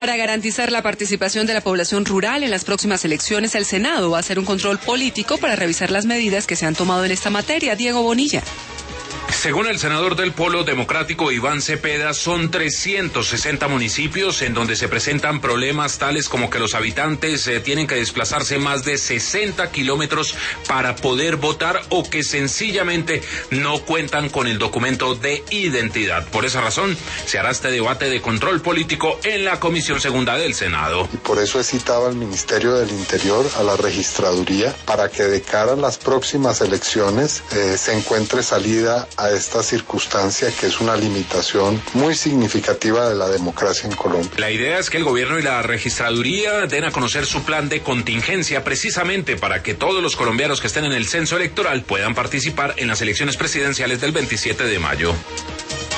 Para garantizar la participación de la población rural en las próximas elecciones, el Senado va a hacer un control político para revisar las medidas que se han tomado en esta materia. Diego Bonilla. Según el senador del Polo Democrático Iván Cepeda, son 360 municipios en donde se presentan problemas tales como que los habitantes tienen que desplazarse más de 60 kilómetros para poder votar o que sencillamente no cuentan con el documento de identidad. Por esa razón, se hará este debate de control político en la Comisión Segunda del Senado. Y por eso he citado al Ministerio del Interior, a la Registraduría, para que de cara a las próximas elecciones se encuentre salida a esta circunstancia que es una limitación muy significativa de la democracia en Colombia. La idea es que el gobierno y la registraduría den a conocer su plan de contingencia precisamente para que todos los colombianos que estén en el censo electoral puedan participar en las elecciones presidenciales del 27 de mayo.